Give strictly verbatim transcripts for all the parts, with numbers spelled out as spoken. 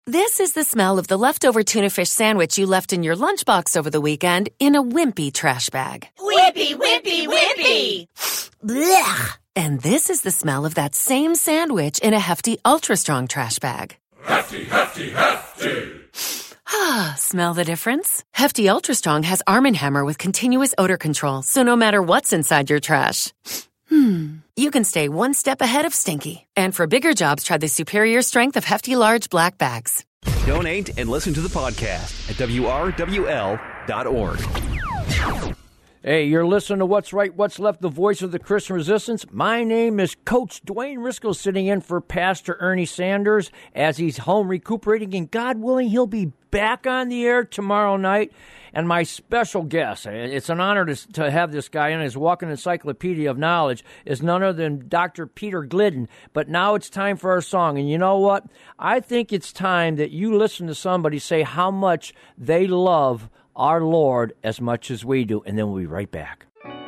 This is the smell of the leftover tuna fish sandwich you left in your lunchbox over the weekend in a wimpy trash bag. Wimpy, wimpy, wimpy! Blech! And this is the smell of that same sandwich in a Hefty Ultra Strong trash bag. Hefty, hefty, hefty! Ah, smell the difference? Hefty Ultra Strong has Arm and Hammer with continuous odor control, so no matter what's inside your trash, hmm, you can stay one step ahead of stinky. And for bigger jobs, try the superior strength of Hefty Large Black Bags. Donate and listen to the podcast at W R W L dot org. Hey, you're listening to What's Right, What's Left, the voice of the Christian Resistance. My name is Coach Dwayne Risco, sitting in for Pastor Ernie Sanders as he's home recuperating, and God willing, he'll be back on the air tomorrow night. And my special guest, it's an honor to, to have this guy in, his walking encyclopedia of knowledge, is none other than Doctor Peter Glidden. But now it's time for our song. And you know what? I think it's time that you listen to somebody say how much they love our Lord as much as we do, and then we'll be right back.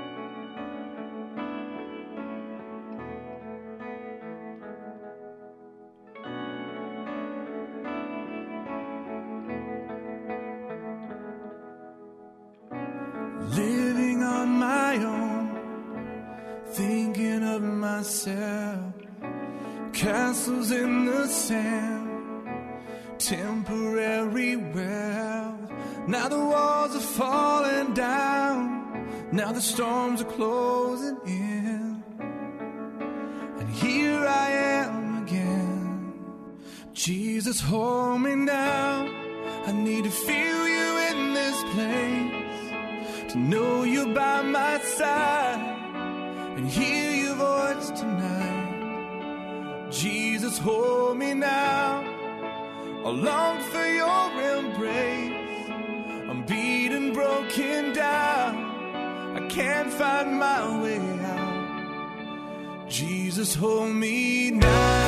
Living on my own, thinking of myself, castles in the sand, temporary wealth. Now the walls are falling down, now the storms are closing in, and here I am again. Jesus, hold me now, I need to feel you in this place, to know you're by my side, and hear your voice tonight. Jesus, hold me now, I long for your embrace. I'm beaten, broken down, I can't find my way out. Jesus, hold me now.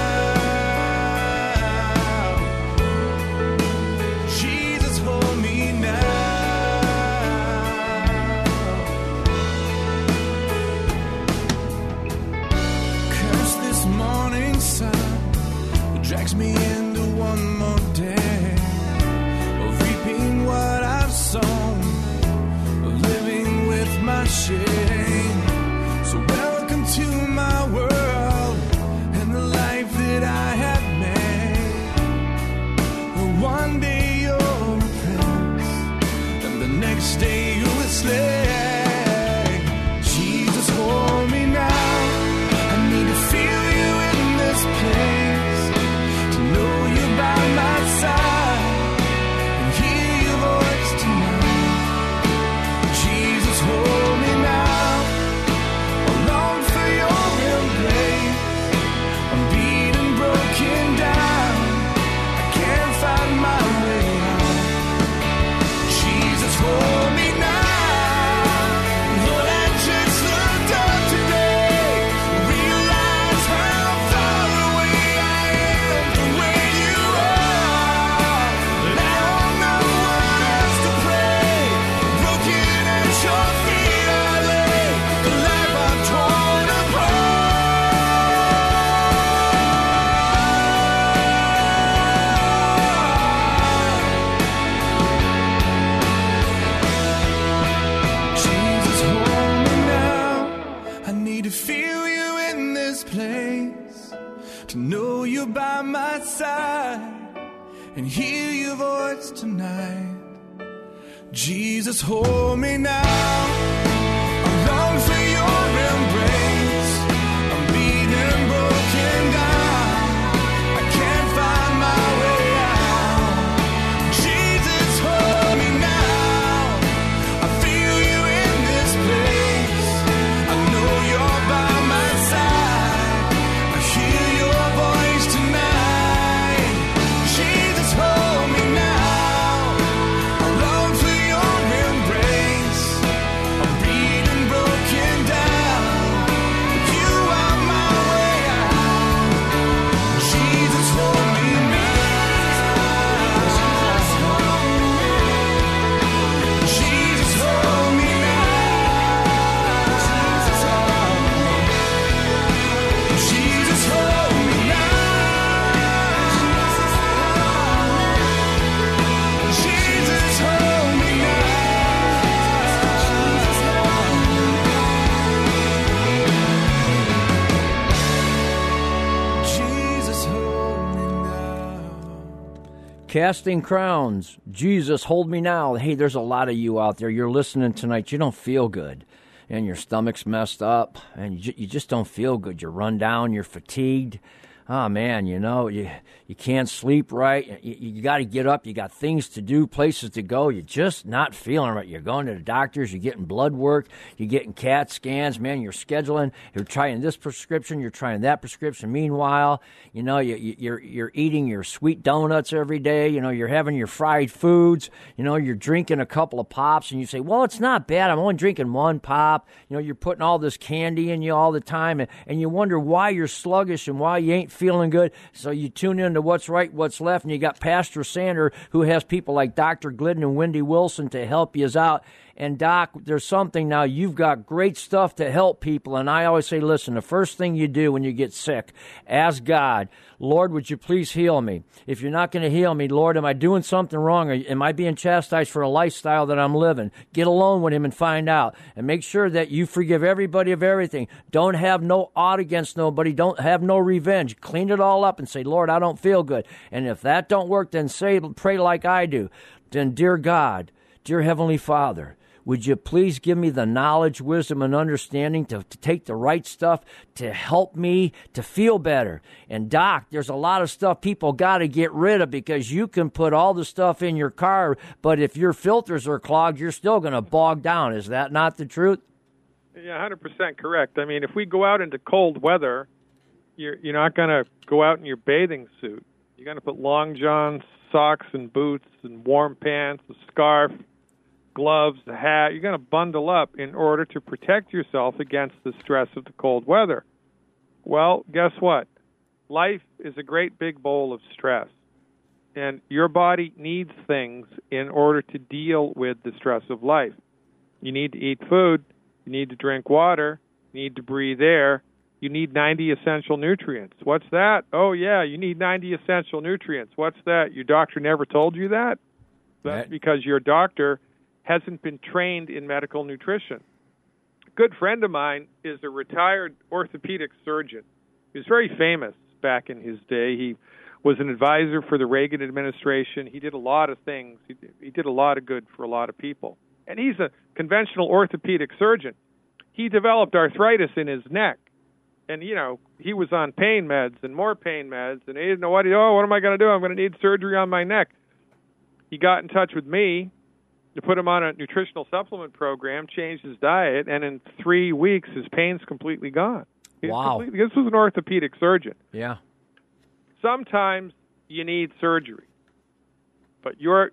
Jesus, hold me now. Curse this morning sun that drags me into one more day of reaping what I've sown, of living with my shame. So welcome to my world and the life that I have made. One day you're a prince, and the next day you're a slave. Jesus, hold me now, I need to feel you in this place, to know you're by my side, and hear your voice tonight. Jesus, hold me now, I long for your embrace. I'm beaten, broken down, I can't find my way out. Jesus, hold me now. Lord, I just looked up today, realized how far away I am from where you are. And I don't know what else to pray. Broken at your feet I lay, the life I've torn apart. Jesus, hold me now, I need to feel you in this place, to know you're by my side, and hear your voice tonight. Jesus, hold me now, I long for your embrace. I'm beaten, broken down, I can't find my way out. Jesus, hold me now, I feel you in this place, I know you're by my side, I hear your voice tonight. Jesus, hold me now, I long for your embrace. I'm beaten, broken Casting Crowns, Jesus, Hold Me Now. Hey, there's a lot of you out there. You're listening tonight. You don't feel good, and your stomach's messed up, and you, you just don't feel good. You're run down. You're fatigued. Oh, man, you know, you you can't sleep right. You, you got to get up. You got things to do, places to go. You're just not feeling right. You're going to the doctors. You're getting blood work. You're getting CAT scans. Man, you're scheduling. You're trying this prescription. You're trying that prescription. Meanwhile, you know, you, you, you're you're eating your sweet donuts every day. You know, you're having your fried foods. You know, you're drinking a couple of pops, and you say, well, it's not bad. I'm only drinking one pop. You know, you're putting all this candy in you all the time, and, and you wonder why you're sluggish and why you ain't feeling good. So you tune in to What's Right, What's Left, and you got Pastor Sander, who has people like Doctor Glidden and Wendy Wilson to help you out. And Doc, there's something now, you've got great stuff to help people, and I always say, listen, the first thing you do when you get sick, ask God, Lord, would you please heal me? If you're not going to heal me, Lord, am I doing something wrong? Or am I being chastised for a lifestyle that I'm living? Get alone with him and find out. And make sure that you forgive everybody of everything. Don't have no ought against nobody. Don't have no revenge. Clean it all up and say, Lord, I don't feel good. And if that don't work, then say, pray like I do. Then, dear God, dear Heavenly Father, would you please give me the knowledge, wisdom, and understanding to, to take the right stuff to help me to feel better? And, Doc, there's a lot of stuff people got to get rid of because you can put all the stuff in your car, but if your filters are clogged, you're still going to bog down. Is that not the truth? Yeah, one hundred percent correct. I mean, if we go out into cold weather, you're, you're not going to go out in your bathing suit. You're going to put long johns, socks, and boots, and warm pants, a scarf, gloves, a hat. You're going to bundle up in order to protect yourself against the stress of the cold weather. Well, guess what? Life is a great big bowl of stress, and your body needs things in order to deal with the stress of life. You need to eat food. You need to drink water. You need to breathe air. You need ninety essential nutrients. What's that? Oh, yeah, you need ninety essential nutrients. What's that? Your doctor never told you that? That's Right. Because your doctor hasn't been trained in medical nutrition. A good friend of mine is a retired orthopedic surgeon. He was very famous back in his day. He was an advisor for the Reagan administration. He did a lot of things. He did, he did a lot of good for a lot of people. And he's a conventional orthopedic surgeon. He developed arthritis in his neck. And, you know, he was on pain meds and more pain meds. And he didn't know what he, oh, what am I going to do? I'm going to need surgery on my neck. He got in touch with me to put him on a nutritional supplement program, changed his diet, and in three weeks, his pain's completely gone. He's Wow. Completely, this was an orthopedic surgeon. Yeah. Sometimes you need surgery. But you're,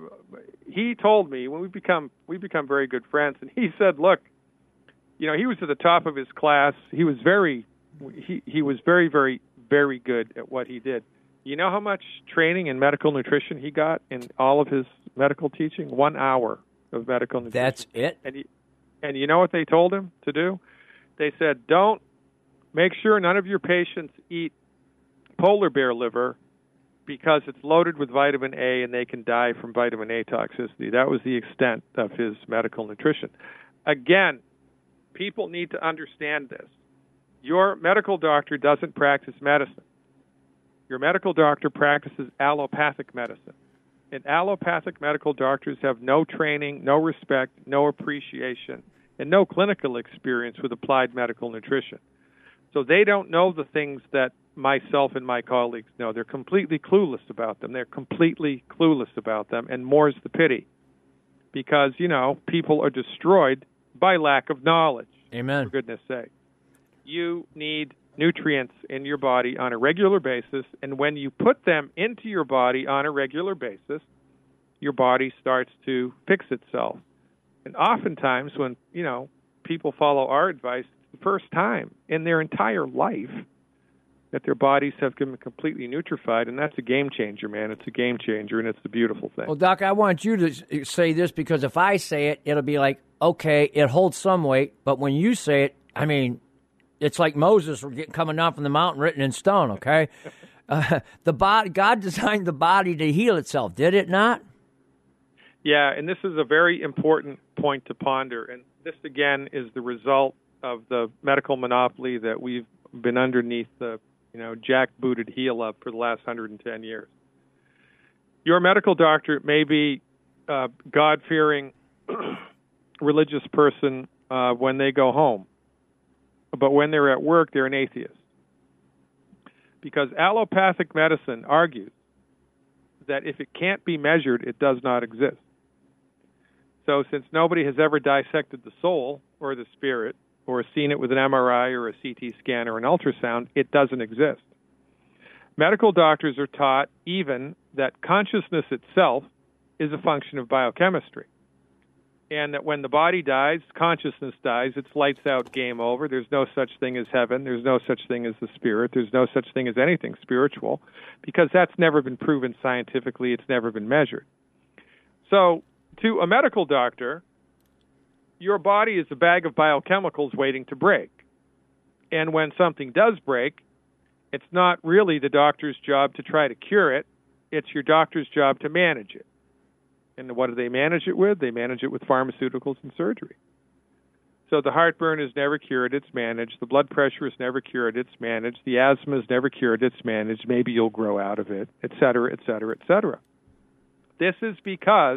he told me, when we become we become very good friends, and he said, look, you know, he was at the top of his class. He was very, he, he was very, very, very good at what he did. You know how much training in medical nutrition he got in all of his medical teaching? One hour of medical nutrition. That's it? And, he, and you know what they told him to do? They said, don't, make sure none of your patients eat polar bear liver because it's loaded with vitamin A and they can die from vitamin A toxicity. That was the extent of his medical nutrition. Again, people need to understand this. Your medical doctor doesn't practice medicine. Your medical doctor practices allopathic medicine. And allopathic medical doctors have no training, no respect, no appreciation, and no clinical experience with applied medical nutrition. So they don't know the things that myself and my colleagues know. They're completely clueless about them. They're completely clueless about them, and more's the pity. Because, you know, people are destroyed by lack of knowledge. Amen. For goodness sake. You need nutrients in your body on a regular basis, and when you put them into your body on a regular basis, your body starts to fix itself. And oftentimes when, you know, people follow our advice, it's the first time in their entire life that their bodies have been completely nutrified, and that's a game changer, man. It's a game changer, and it's a beautiful thing. Well, Doc, I want you to say this because if I say it, it'll be like, okay, it holds some weight, but when you say it, I mean, it's like Moses coming down from the mountain written in stone, okay? Uh, the body, God designed the body to heal itself, did it not? Yeah, and this is a very important point to ponder, and this, again, is the result of the medical monopoly that we've been underneath the, you know, jackbooted heel of for the last one hundred ten years. your medical doctor may be a God-fearing religious person uh, when they go home, but when they're at work, they're an atheist. Because allopathic medicine argues that if it can't be measured, it does not exist. So since nobody has ever dissected the soul or the spirit or seen it with an M R I or a C T scan or an ultrasound, it doesn't exist. Medical doctors are taught even that consciousness itself is a function of biochemistry. And that when the body dies, consciousness dies, it's lights out, game over. There's no such thing as heaven. There's no such thing as the spirit. There's no such thing as anything spiritual, because that's never been proven scientifically. It's never been measured. So to a medical doctor, your body is a bag of biochemicals waiting to break. And when something does break, it's not really the doctor's job to try to cure it. It's your doctor's job to manage it. And what do they manage it with? They manage it with pharmaceuticals and surgery. So the heartburn is never cured, it's managed. The blood pressure is never cured, it's managed. The asthma is never cured, it's managed. Maybe you'll grow out of it, et cetera, et cetera, et cetera. This is because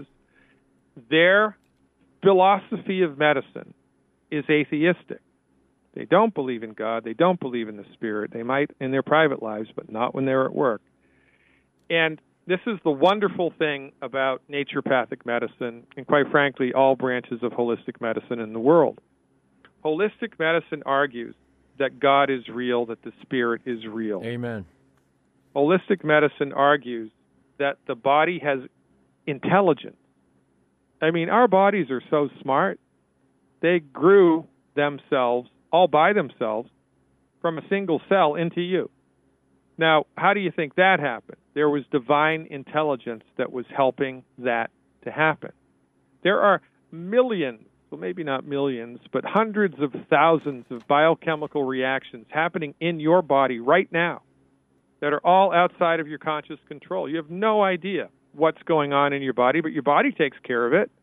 their philosophy of medicine is atheistic. They don't believe in God. They don't believe in the spirit. They might in their private lives, but not when they're at work. And this is the wonderful thing about naturopathic medicine and, quite frankly, all branches of holistic medicine in the world. Holistic medicine argues that God is real, that the spirit is real. Amen. Holistic medicine argues that the body has intelligence. I mean, our bodies are so smart. They grew themselves all by themselves from a single cell into you. Now, how do you think that happened? There was divine intelligence that was helping that to happen. There are millions, well, maybe not millions, but hundreds of thousands of biochemical reactions happening in your body right now that are all outside of your conscious control. You have no idea what's going on in your body, but your body takes care of it.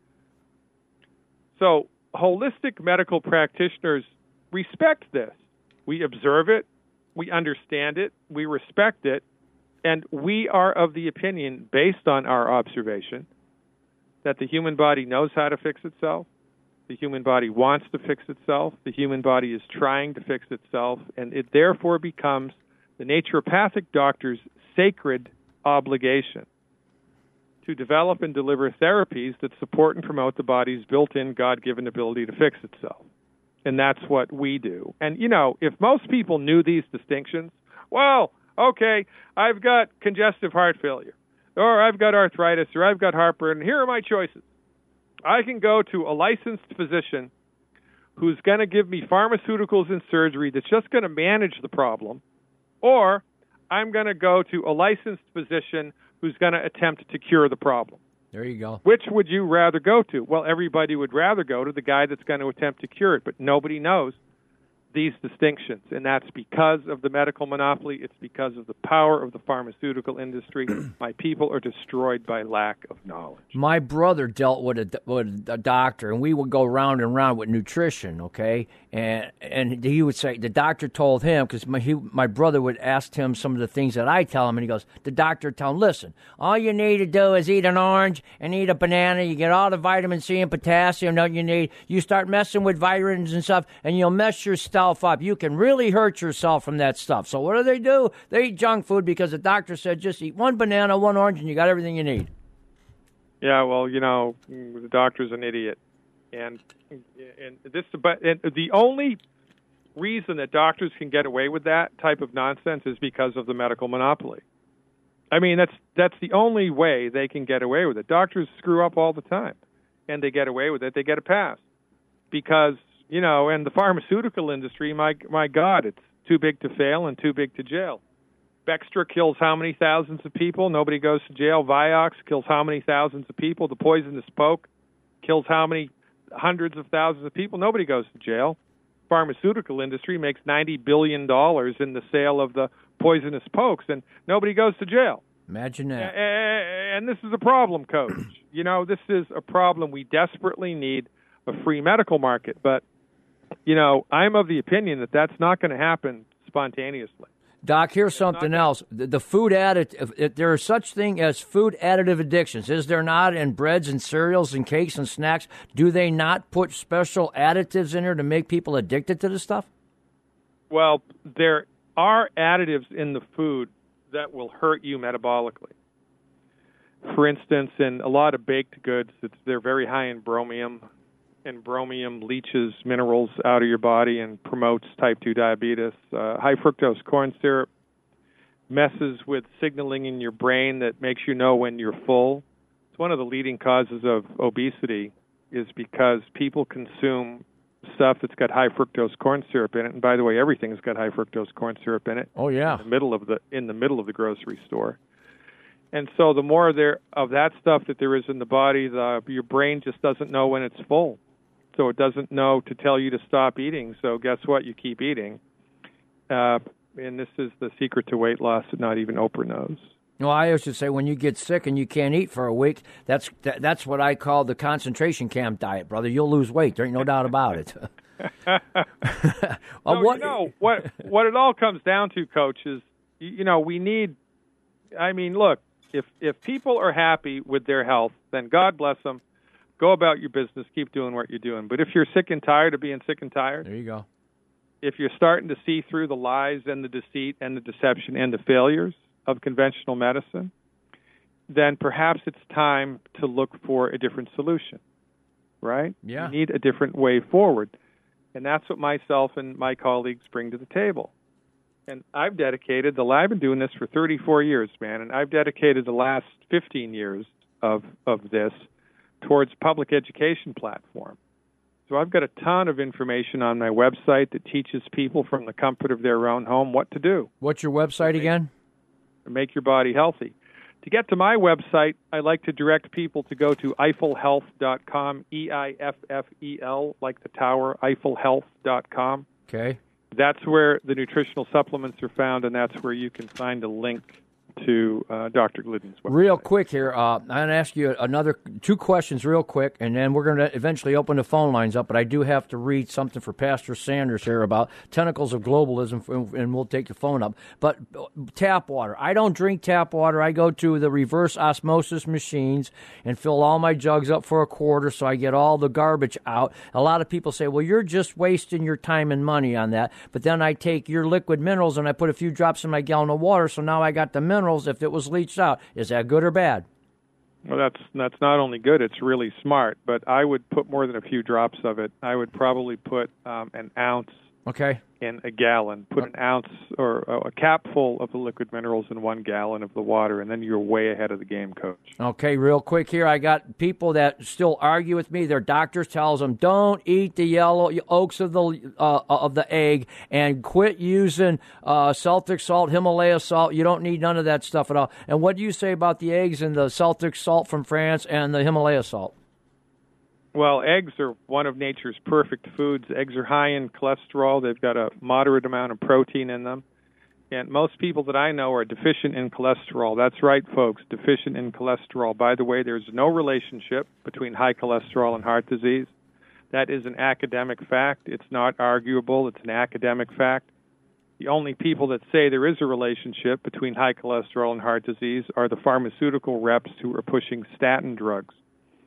So holistic medical practitioners respect this. We observe it, we understand it, we respect it, and we are of the opinion, based on our observation, that the human body knows how to fix itself, the human body wants to fix itself, the human body is trying to fix itself, and it therefore becomes the naturopathic doctor's sacred obligation to develop and deliver therapies that support and promote the body's built-in God-given ability to fix itself. And that's what we do. And, you know, if most people knew these distinctions, well, okay, I've got congestive heart failure, or I've got arthritis, or I've got heartburn. Here are my choices. I can go to a licensed physician who's going to give me pharmaceuticals and surgery that's just going to manage the problem, or I'm going to go to a licensed physician who's going to attempt to cure the problem. There you go. Which would you rather go to? Well, everybody would rather go to the guy that's going to attempt to cure it, but nobody knows these distinctions, and that's because of the medical monopoly. It's because of the power of the pharmaceutical industry. My people are destroyed by lack of knowledge. My brother dealt with a, with a doctor, and we would go round and round with nutrition, okay? And and he would say, the doctor told him, because my, he, my brother would ask him some of the things that I tell him, and he goes, the doctor would tell him, listen, all you need to do is eat an orange and eat a banana. You get all the vitamin C and potassium that you need. You start messing with vitamins and stuff, and you'll mess your stuff up. You can really hurt yourself from that stuff. So what do they do? They eat junk food because the doctor said just eat one banana, one orange, and you got everything you need. Yeah, well, you know, the doctor's an idiot. And and this but and the only reason that doctors can get away with that type of nonsense is because of the medical monopoly. I mean, that's that's the only way they can get away with it. Doctors screw up all the time, and they get away with it. They get a pass because, you know, and the pharmaceutical industry, my my God, it's too big to fail and too big to jail. Bextra kills how many thousands of people? Nobody goes to jail. Vioxx kills how many thousands of people? The poisonous poke kills how many hundreds of thousands of people? Nobody goes to jail. Pharmaceutical industry makes ninety billion dollars in the sale of the poisonous pokes, and nobody goes to jail. Imagine that. And this is a problem, Coach. You know, this is a problem. We desperately need a free medical market, but you know, I'm of the opinion that that's not going to happen spontaneously. Doc, here's something else. The, the food additive, there is such thing as food additive addictions, is there not? In breads and cereals and cakes and snacks, do they not put special additives in there to make people addicted to this stuff? Well, there are additives in the food that will hurt you metabolically. For instance, in a lot of baked goods, it's, they're very high in bromium, and bromium leaches minerals out of your body and promotes type two diabetes. Uh, high fructose corn syrup messes with signaling in your brain that makes you know when you're full. It's one of the leading causes of obesity is because people consume stuff that's got high fructose corn syrup in it. And by the way, everything's got high fructose corn syrup in it. Oh yeah. In the middle of the in the middle of the grocery store. And so the more there of that stuff that there is in the body, the your brain just doesn't know when it's full. So it doesn't know to tell you to stop eating. So guess what? You keep eating. Uh, and this is the secret to weight loss that not even Oprah knows. Well, I used to say when you get sick and you can't eat for a week, that's that, that's what I call the concentration camp diet, brother. You'll lose weight. There ain't no doubt about it. well, uh, what, you know, what, what it all comes down to, Coach, is, you know, we need, I mean, look, if if people are happy with their health, then God bless them. Go about your business. Keep doing what you're doing. But if you're sick and tired of being sick and tired, there you go. If you're starting to see through the lies and the deceit and the deception and the failures of conventional medicine, then perhaps it's time to look for a different solution, right? Yeah. You need a different way forward. And that's what myself and my colleagues bring to the table. And I've dedicated, the I've been doing this for thirty-four years, man, and I've dedicated the last fifteen years of, of this towards public education platform. So I've got a ton of information on my website that teaches people from the comfort of their own home what to do. What's your website make, again? Make your body healthy. To get to my website, I like to direct people to go to Eiffel Health dot com, E I F F E L, like the tower, Eiffel Health dot com. Okay. That's where the nutritional supplements are found, and that's where you can find a link to uh, Doctor Glidden's website. Real quick here, uh, I'm going to ask you another two questions real quick, and then we're going to eventually open the phone lines up, but I do have to read something for Pastor Sanders here about tentacles of globalism, and we'll take the phone up. But tap water. I don't drink tap water. I go to the reverse osmosis machines and fill all my jugs up for a quarter so I get all the garbage out. A lot of people say, well, you're just wasting your time and money on that. But then I take your liquid minerals and I put a few drops in my gallon of water, so now I got the minerals if it was leached out. Is that good or bad? Well, that's that's not only good, it's really smart, but I would put more than a few drops of it. I would probably put um, an ounce okay. in a gallon. Put an ounce or a cap full of the liquid minerals in one gallon of the water, and then you're way ahead of the game, Coach. Okay, real quick here. I got people that still argue with me. Their doctors tells them, don't eat the yellow yolks of the uh, of the egg and quit using uh, Celtic salt, Himalaya salt. You don't need none of that stuff at all. And what do you say about the eggs and the Celtic salt from France and the Himalaya salt? Well, eggs are one of nature's perfect foods. Eggs are high in cholesterol. They've got a moderate amount of protein in them. And most people that I know are deficient in cholesterol. That's right, folks, deficient in cholesterol. By the way, there's no relationship between high cholesterol and heart disease. That is an academic fact. It's not arguable. It's an academic fact. The only people that say there is a relationship between high cholesterol and heart disease are the pharmaceutical reps who are pushing statin drugs.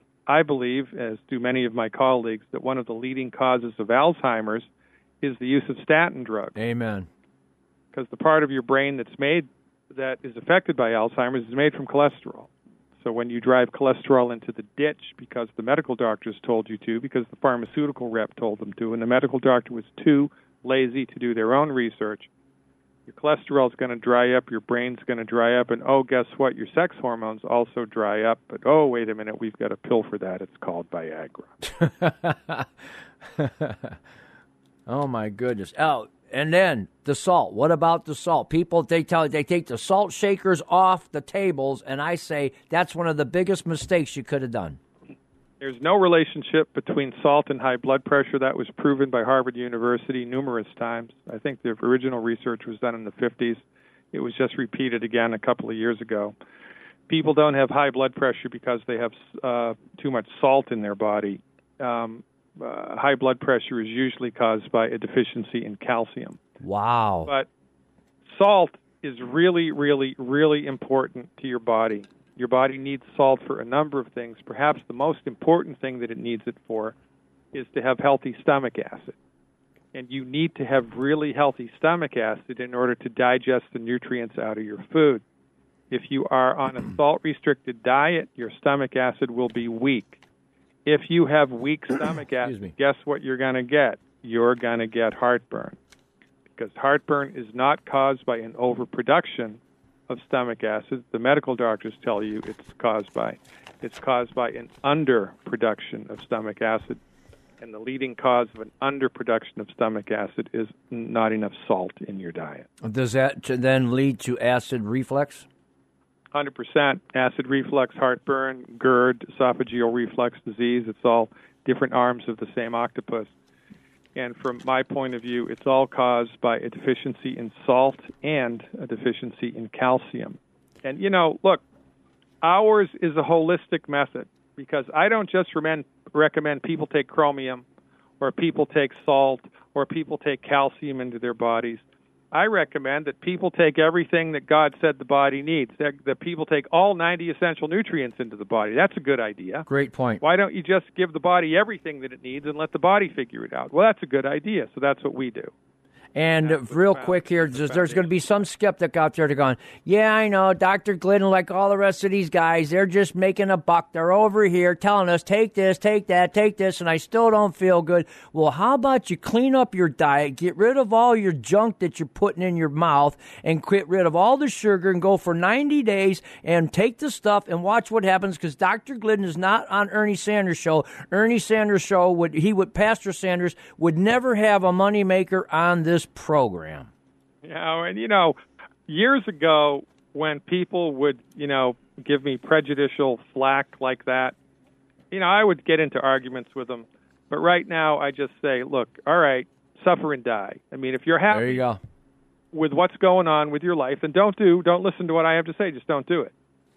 I believe, as do many of my colleagues, that one of the leading causes of Alzheimer's is the use of statin drugs. Amen. Because the part of your brain that's made, that is affected by Alzheimer's is made from cholesterol. So when you drive cholesterol into the ditch because the medical doctors told you to, because the pharmaceutical rep told them to, and the medical doctor was too lazy to do their own research, your cholesterol is going to dry up, your brain's going to dry up, and oh, guess what? Your sex hormones also dry up. But oh, wait a minute, we've got a pill for that. It's called Viagra. Oh my goodness! Oh, and then the salt. What about the salt? People they tell they take the salt shakers off the tables, and I say that's one of the biggest mistakes you could have done. There's no relationship between salt and high blood pressure. That was proven by Harvard University numerous times. I think the original research was done in the fifties. It was just repeated again a couple of years ago. People don't have high blood pressure because they have uh, too much salt in their body. Um, uh, high blood pressure is usually caused by a deficiency in calcium. Wow. But salt is really, really, really important to your body. Your body needs salt for a number of things. Perhaps the most important thing that it needs it for is to have healthy stomach acid. And you need to have really healthy stomach acid in order to digest the nutrients out of your food. If you are on a salt-restricted diet, your stomach acid will be weak. If you have weak stomach acid, guess what you're going to get? You're going to get heartburn. Because heartburn is not caused by an overproduction of stomach acid. The medical doctors tell you it's caused by. It's caused by an underproduction of stomach acid. And the leading cause of an underproduction of stomach acid is not enough salt in your diet. Does that then lead to acid reflux? one hundred percent. Acid reflux, heartburn, GERD, esophageal reflux disease. It's all different arms of the same octopus. And from my point of view, it's all caused by a deficiency in salt and a deficiency in calcium. And, you know, look, ours is a holistic method because I don't just recommend, recommend people take chromium or people take salt or people take calcium into their bodies. I recommend that people take everything that God said the body needs, that, that people take all ninety essential nutrients into the body. That's a good idea. Great point. Why don't you just give the body everything that it needs and let the body figure it out? Well, that's a good idea, so that's what we do. And uh, real quick here, there's, there's going to be some skeptic out there to going, yeah, I know, Doctor Glidden, like all the rest of these guys, they're just making a buck. They're over here telling us, take this, take that, take this, and I still don't feel good. Well, how about you clean up your diet, get rid of all your junk that you're putting in your mouth, and get rid of all the sugar and go for ninety days and take the stuff and watch what happens, because Doctor Glidden is not on Ernie Sanders' show. Ernie Sanders' show, would he would Pastor Sanders would never have a moneymaker on this program. Yeah, and you know, years ago when people would, you know, give me prejudicial flack like that, you know, I would get into arguments with them. But right now I just say, look, all right, suffer and die. I mean, if you're happy there you go. with what's going on with your life, then don't do, don't listen to what I have to say, just don't do it.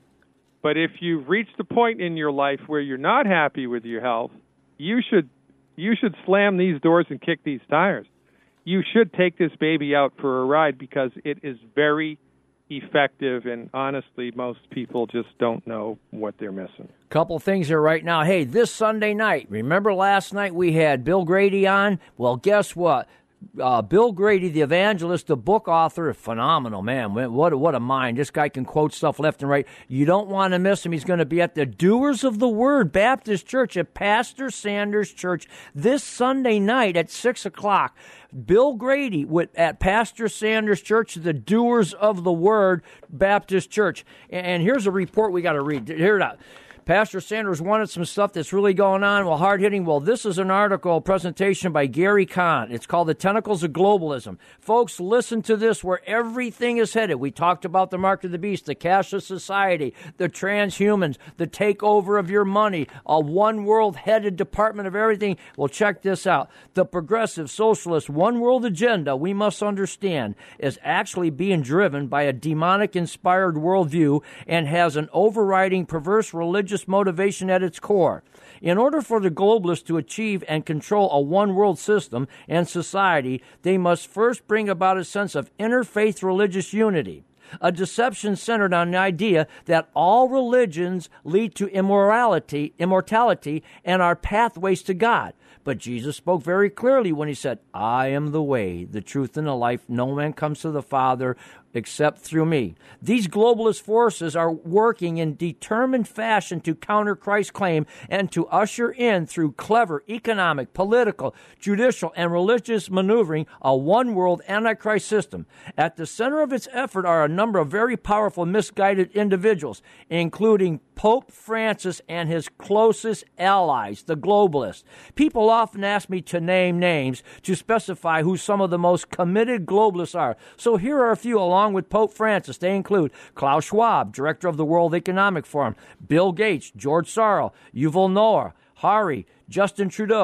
But if you've reached a point in your life where you're not happy with your health, you should you should slam these doors and kick these tires. You should take this baby out for a ride because it is very effective, and honestly, most people just don't know what they're missing. Couple things here right now. Hey, this Sunday night, remember last night we had Bill Grady on? Well, guess what? Uh, Bill Grady, the evangelist, the book author, phenomenal, man. What a, what a mind. This guy can quote stuff left and right. You don't want to miss him. He's going to be at the Doers of the Word Baptist Church at Pastor Sanders Church this Sunday night at six o'clock. Bill Grady with, at Pastor Sanders Church, the Doers of the Word Baptist Church. And, and here's a report we got to read. Hear it out. Pastor Sanders wanted some stuff that's really going on. Well, hard-hitting. Well, this is an article, a presentation by Gary Kahn. It's called The Tentacles of Globalism. Folks, listen to this, where everything is headed. We talked about the mark of the beast, the cashless society, the transhumans, the takeover of your money, a one-world-headed department of everything. Well, check this out. The progressive, socialist, one-world agenda, we must understand, is actually being driven by a demonic-inspired worldview and has an overriding perverse religious motivation at its core. In order for the globalists to achieve and control a one-world system and society, they must first bring about a sense of interfaith religious unity, a deception centered on the idea that all religions lead to immorality, immortality, and are pathways to God. But Jesus spoke very clearly when he said, I am the way, the truth, and the life. No man comes to the Father except through me. These globalist forces are working in determined fashion to counter Christ's claim and to usher in, through clever economic, political, judicial, and religious maneuvering, a one-world Antichrist system. At the center of its effort are a number of very powerful, misguided individuals, including Pope Francis and his closest allies, the globalists. People often ask me to name names to specify who some of the most committed globalists are. So here are a few along with Pope Francis. They include Klaus Schwab, director of the World Economic Forum, Bill Gates, George Soros, Yuval Noah Harari, Justin Trudeau,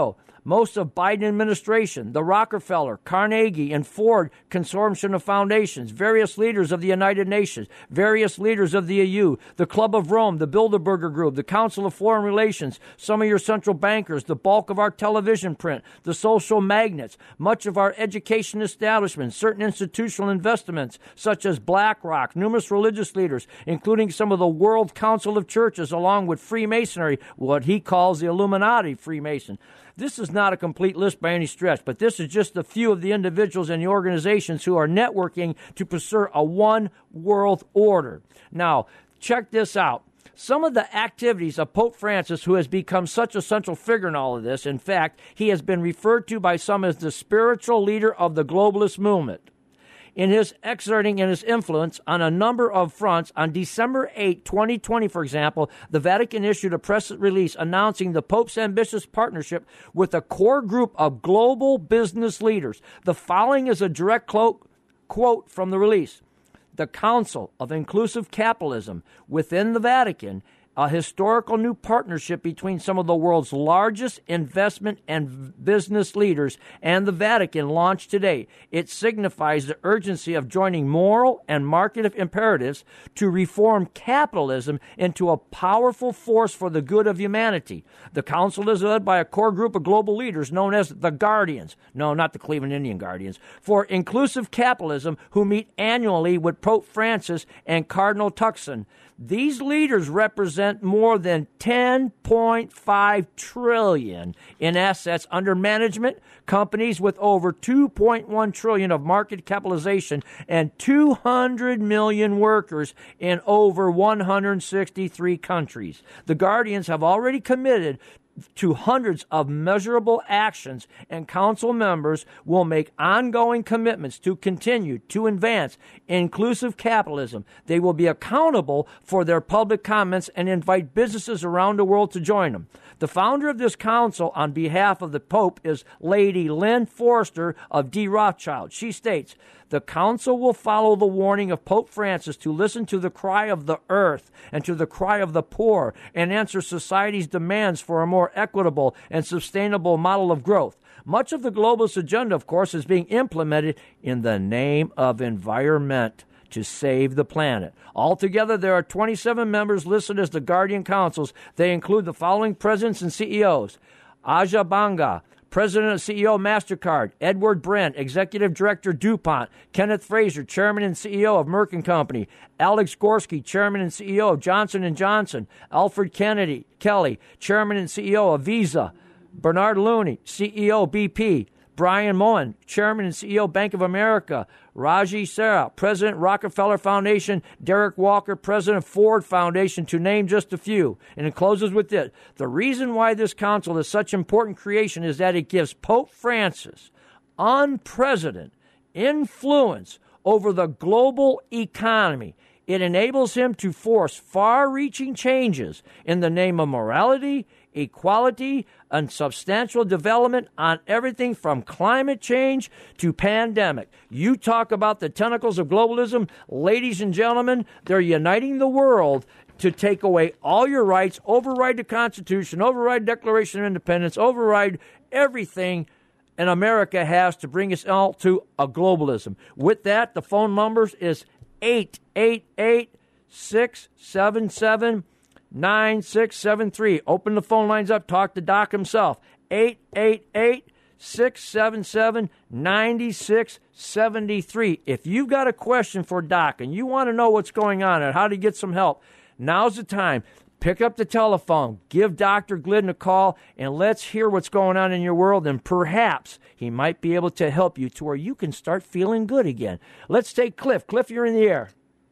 most of Biden administration, the Rockefeller, Carnegie, and Ford consortium of foundations, various leaders of the United Nations, various leaders of the E U, the Club of Rome, the Bilderberger Group, the Council of Foreign Relations, some of your central bankers, the bulk of our television print, the social magnates, much of our education establishments, certain institutional investments such as BlackRock, numerous religious leaders, including some of the World Council of Churches, along with Freemasonry, what he calls the Illuminati Freemason. This is not a complete list by any stretch, but this is just a few of the individuals and the organizations who are networking to pursue a one world order. Now, check this out. Some of the activities of Pope Francis, who has become such a central figure in all of this, in fact, he has been referred to by some as the spiritual leader of the globalist movement. In his exerting and his influence on a number of fronts, on December eighth, twenty twenty, for example, the Vatican issued a press release announcing the Pope's ambitious partnership with a core group of global business leaders. The following is a direct quote from the release. The Council of Inclusive Capitalism within the Vatican, a historical new partnership between some of the world's largest investment and business leaders and the Vatican, launched today. It signifies the urgency of joining moral and market imperatives to reform capitalism into a powerful force for the good of humanity. The council is led by a core group of global leaders known as the Guardians. No, not the Cleveland Indian Guardians. For inclusive capitalism, who meet annually with Pope Francis and Cardinal Turkson. These leaders represent more than ten point five trillion dollars in assets under management, companies with over two point one trillion dollars of market capitalization, and two hundred million workers in over one hundred sixty-three countries. The Guardians have already committed to hundreds of measurable actions, and council members will make ongoing commitments to continue to advance inclusive capitalism. They will be accountable for their public comments and invite businesses around the world to join them. The founder of this council on behalf of the Pope is Lady Lynn Forster of D. Rothschild. She states, the council will follow the warning of Pope Francis to listen to the cry of the earth and to the cry of the poor and answer society's demands for a more equitable and sustainable model of growth. Much of the globalist agenda, of course, is being implemented in the name of environment to save the planet. Altogether, there are twenty-seven members listed as the Guardian Councils. They include the following presidents and C E Os. Aja Banga, President and C E O MasterCard. Edward Brent, Executive Director DuPont. Kenneth Fraser, Chairman and C E O of Merck and Company. Alex Gorski, Chairman and C E O of Johnson and Johnson. Alfred Kennedy Kelly, Chairman and C E O of Visa. Bernard Looney, C E O B P. Brian Moen, Chairman and C E O Bank of America. Raji Sarah, President Rockefeller Foundation. Derek Walker, President Ford Foundation, to name just a few. And it closes with this. The reason why this council is such important creation is that it gives Pope Francis unprecedented influence over the global economy. It enables him to force far-reaching changes in the name of morality, equality, and substantial development on everything from climate change to pandemic. You talk about the tentacles of globalism, ladies and gentlemen, they're uniting the world to take away all your rights, override the Constitution, override Declaration of Independence, override everything and America has to bring us all to a globalism. With that, the phone numbers is eight eight eight, six seven seven, nine six seven three. Open the phone lines up. Talk to Doc himself. eight eight eight, six seven seven, nine six seven three. If you've got a question for Doc and you want to know what's going on and how to get some help, now's the time. Pick up the telephone, give Doctor Glidden a call, and let's hear what's going on in your world, and perhaps he might be able to help you to where you can start feeling good again. Let's take Cliff. Cliff, you're in the air.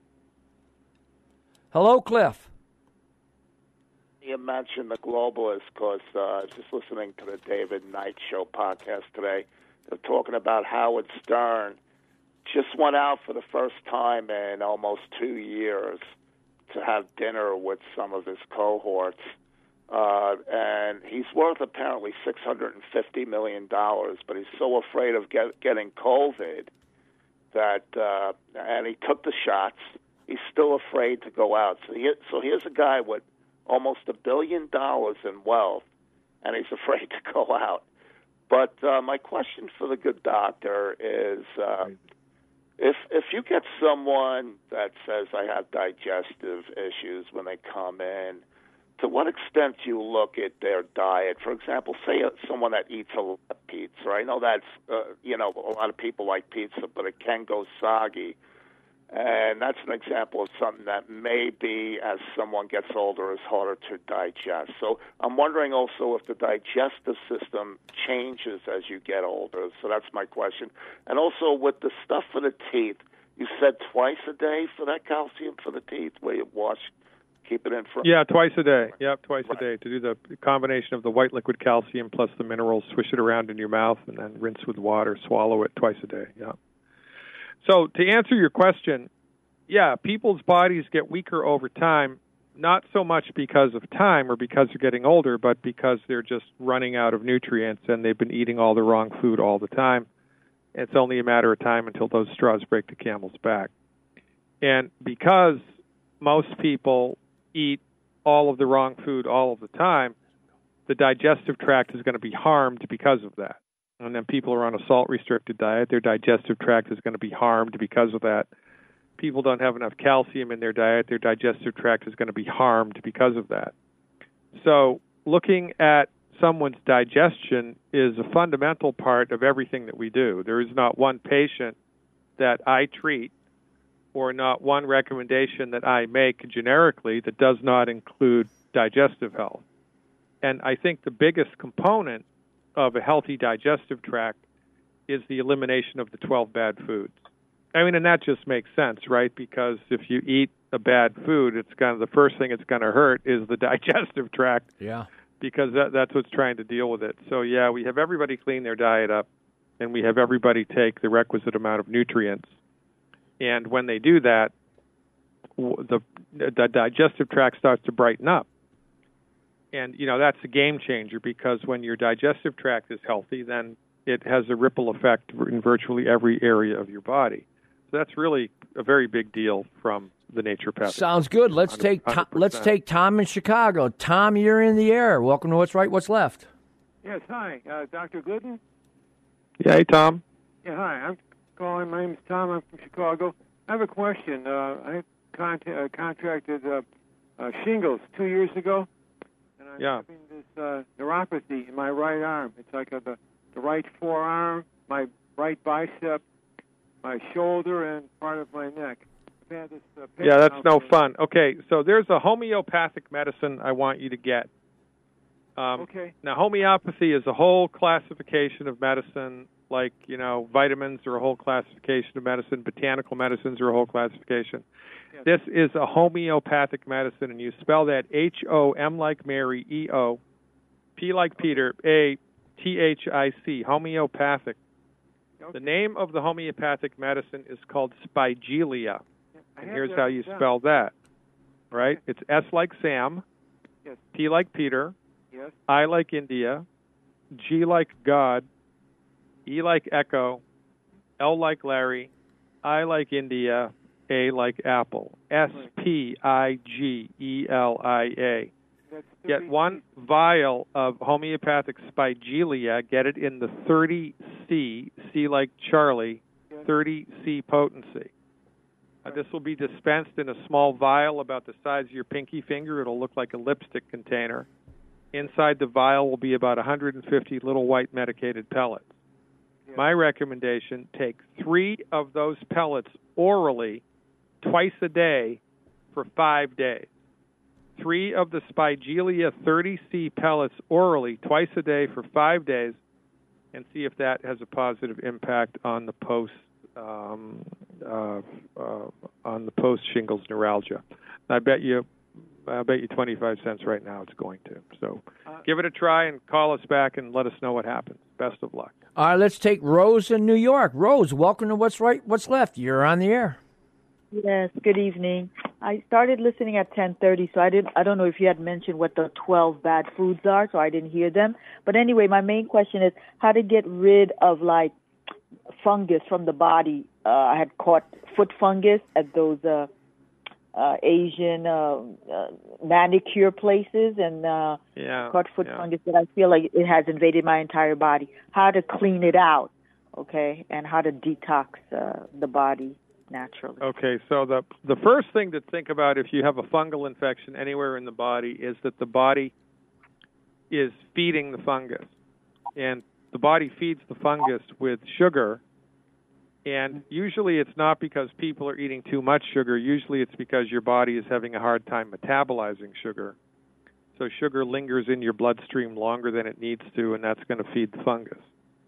Hello, Cliff. You mentioned the globalists because uh, I was just listening to the David Knight Show podcast today. They're talking about Howard Stern. Just went out for the first time in almost two years to have dinner with some of his cohorts. Uh, and he's worth apparently six hundred fifty million dollars, but he's so afraid of get, getting COVID that, uh, and he took the shots, he's still afraid to go out. So, he, so here's a guy with almost a billion dollars in wealth, and he's afraid to go out. But uh, my question for the good doctor is, uh, if if you get someone that says I have digestive issues when they come in, to what extent do you look at their diet? For example, say uh, someone that eats a lot of pizza. I know that's, uh, you know, a lot of people like pizza, but it can go soggy. And that's an example of something that maybe, as someone gets older, is harder to digest. So I'm wondering also if the digestive system changes as you get older. So that's my question. And also with the stuff for the teeth, you said twice a day for that calcium for the teeth, where you wash, keep it in front. Yeah, twice a day. Yep, twice Right. a day to do the combination of the white liquid calcium plus the minerals, swish it around in your mouth, and then rinse with water, swallow it twice a day. Yeah. So to answer your question, yeah, people's bodies get weaker over time, not so much because of time or because they're getting older, but because they're just running out of nutrients and they've been eating all the wrong food all the time. It's only a matter of time until those straws break the camel's back. And because most people eat all of the wrong food all of the time, the digestive tract is going to be harmed because of that. And then people are on a salt-restricted diet, their digestive tract is going to be harmed because of that. People don't have enough calcium in their diet, their digestive tract is going to be harmed because of that. So looking at someone's digestion is a fundamental part of everything that we do. There is not one patient that I treat or not one recommendation that I make generically that does not include digestive health. And I think the biggest component of a healthy digestive tract is the elimination of the twelve bad foods. I mean, and that just makes sense, right? Because if you eat a bad food, it's kind of the first thing it's going to hurt is the digestive tract. Yeah. Because that, that's what's trying to deal with it. So, yeah, we have everybody clean their diet up, and we have everybody take the requisite amount of nutrients. And when they do that, the, the digestive tract starts to brighten up. And, you know, that's a game changer because when your digestive tract is healthy, then it has a ripple effect in virtually every area of your body. So that's really a very big deal from the naturopathic. Sounds good. Let's take Tom, let's take Tom in Chicago. Tom, you're in the air. Welcome to What's Right, What's Left. Yes, hi, uh, Doctor Glidden. Yeah, hey, Tom. Yeah, hi. I'm calling. My name is Tom. I'm from Chicago. I have a question. Uh, I con- uh, contracted uh, uh, shingles two years ago, and I'm Yeah. having this uh, neuropathy in my right arm. It's like a, the the right forearm, my right bicep, my shoulder, and part of my neck. I've had this, uh, pain Yeah, that's now no for- fun. Okay, so there's a homeopathic medicine I want you to get. Um, Okay. Now, homeopathy is a whole classification of medicine, like, you know, vitamins are a whole classification of medicine, botanical medicines are a whole classification. Yes. This is a homeopathic medicine, and you spell that H O M like Mary, E O, P like Peter, A, T H I C, homeopathic. Okay. The name of the homeopathic medicine is called Spigelia, I and have here's that how you down. spell that, right? It's S like Sam, Yes. P like Peter, Yes. I like India, G like God, E like Echo, L like Larry, I like India, A like Apple, S P I G E L I A. That's Get thirty one vial of homeopathic Spigelia, get it in the thirty C, C like Charlie, Yes. thirty C potency. Uh, this will be dispensed in a small vial about the size of your pinky finger. It'll look like a lipstick container. Inside the vial will be about one hundred fifty little white medicated pellets. Yes. My recommendation, take three of those pellets orally twice a day for five days. Three of the Spigelia thirty C pellets orally twice a day for five days, and see if that has a positive impact on the post um, uh, uh, on the post shingles neuralgia. I bet you, I bet you twenty-five cents right now it's going to. So Uh, give it a try and call us back and let us know what happens. Best of luck. All right, let's take Rose in New York. Rose, welcome to What's Right, What's Left. You're on the air. Yes, good evening. I started listening at ten thirty, so I didn't. I don't know if you had mentioned what the twelve bad foods are, so I didn't hear them. But anyway, my main question is how to get rid of like fungus from the body. Uh, I had caught foot fungus at those uh, uh, Asian uh, uh, manicure places and uh, yeah, caught foot yeah. fungus that I feel like it has invaded my entire body. How to clean it out, okay, and how to detox uh, the body naturally. Okay, so the the first thing to think about if you have a fungal infection anywhere in the body is that the body is feeding the fungus. And the body feeds the fungus with sugar. And usually it's not because people are eating too much sugar. Usually it's because your body is having a hard time metabolizing sugar. So sugar lingers in your bloodstream longer than it needs to, and that's going to feed the fungus.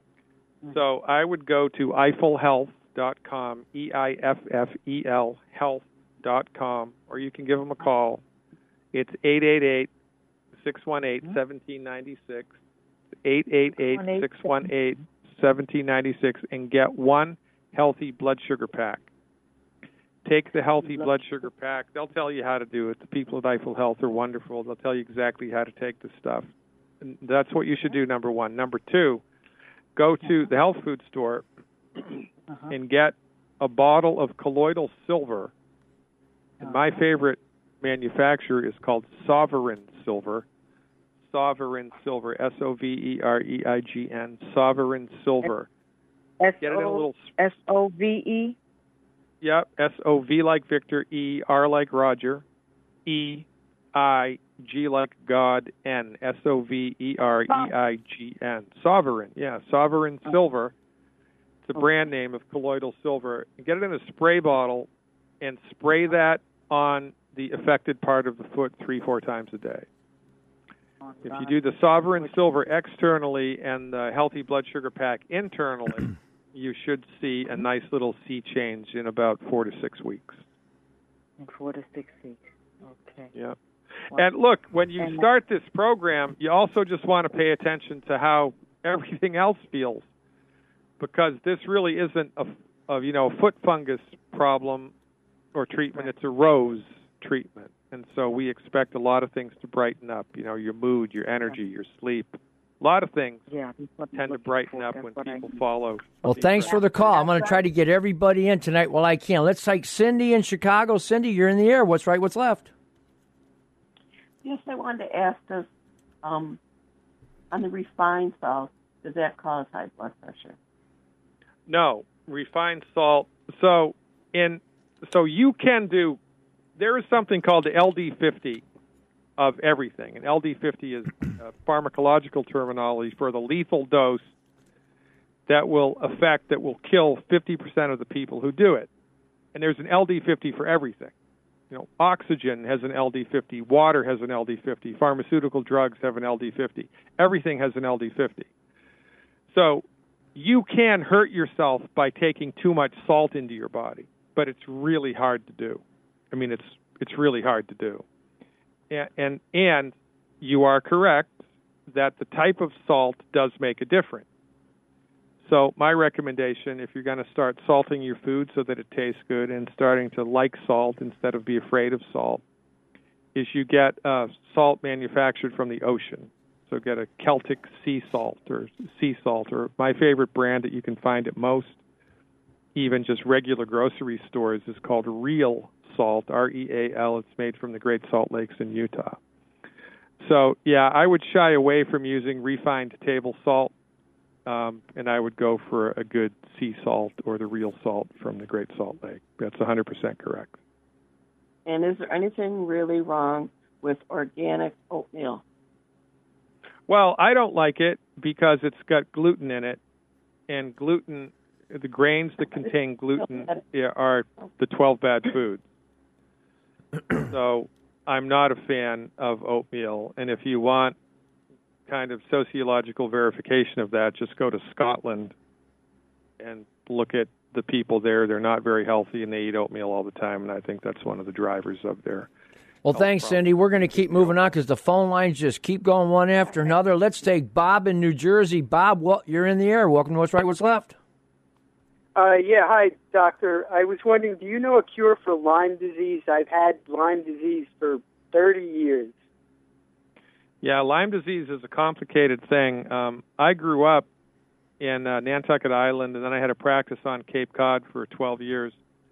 So I would go to Eiffel Health dot com, E I F F E L health dot com, or you can give them a call. It's eight eight eight, six one eight, one seven nine six, eight eight eight, six one eight, one seven nine six, and get one healthy blood sugar pack. Take the healthy blood sugar pack. They'll tell you how to do it. The people at Eiffel Health are wonderful. They'll tell you exactly how to take the stuff. And that's what you should do, number one. Number two, go to the health food store uh-huh. and get a bottle of colloidal silver. And my favorite manufacturer is called Sovereign Silver. Sovereign Silver, S O V E R E I G N, Sovereign Silver. S Get it in a little S O V E? Yep, S O V like Victor, E, R like Roger, E, I, G like God, N, S O V E R E I G N. Sovereign, yeah, Sovereign Silver. It's a brand name of colloidal silver. Get it in a spray bottle and spray that on the affected part of the foot three, four times a day. If you do the Sovereign Silver externally and the Healthy Blood Sugar Pack internally, you should see a nice little sea change in about four to six weeks. In four to six weeks, okay. Yeah. And look, when you start this program, you also just want to pay attention to how everything else feels, because this really isn't a, a you know, foot fungus problem or treatment. It's a rose treatment. And so we expect a lot of things to brighten up, you know, your mood, your energy, your sleep. A lot of things yeah, tend to brighten up when people follow. Well, thanks for the call. I'm going to try to get everybody in tonight while I can. Let's take Cindy in Chicago. Cindy, you're in the air. What's right, what's left? Yes, I wanted to ask us, um, on the refined salt, does that cause high blood pressure? No, refined salt. So in so you can do, there is something called the L D fifty of everything. And L D fifty is uh, pharmacological terminology for the lethal dose that will affect, that will kill fifty percent of the people who do it. And there's an L D fifty for everything. You know, oxygen has an L D fifty, water has an L D fifty, pharmaceutical drugs have an L D fifty. Everything has an L D fifty. So you can hurt yourself by taking too much salt into your body, but it's really hard to do. I mean, it's it's really hard to do. And, and and you are correct that the type of salt does make a difference. So my recommendation, if you're going to start salting your food so that it tastes good and starting to like salt instead of be afraid of salt, is you get uh, salt manufactured from the ocean. So get a Celtic sea salt or sea salt, or my favorite brand that you can find at most, even just regular grocery stores, is called Real Salt, R E A L. It's made from the Great Salt Lakes in Utah. So, yeah, I would shy away from using refined table salt, um, and I would go for a good sea salt or the real salt from the Great Salt Lake. That's one hundred percent correct. And is there anything really wrong with organic oatmeal? Well, I don't like it because it's got gluten in it, and gluten, the grains that contain gluten are the twelve bad foods. So I'm not a fan of oatmeal, and if you want kind of sociological verification of that, just go to Scotland and look at the people there. They're not very healthy, and they eat oatmeal all the time, and I think that's one of the drivers of their Well, thanks, problem. Cindy. We're going to keep moving on because the phone lines just keep going one after another. Let's take Bob in New Jersey. Bob, well, you're in the air. Welcome to What's Right, What's Left. Uh, yeah, hi, doctor. I was wondering, do you know a cure for Lyme disease? I've had Lyme disease for thirty years. Yeah, Lyme disease is a complicated thing. Um, I grew up in uh, Nantucket Island, and then I had a practice on Cape Cod for twelve years.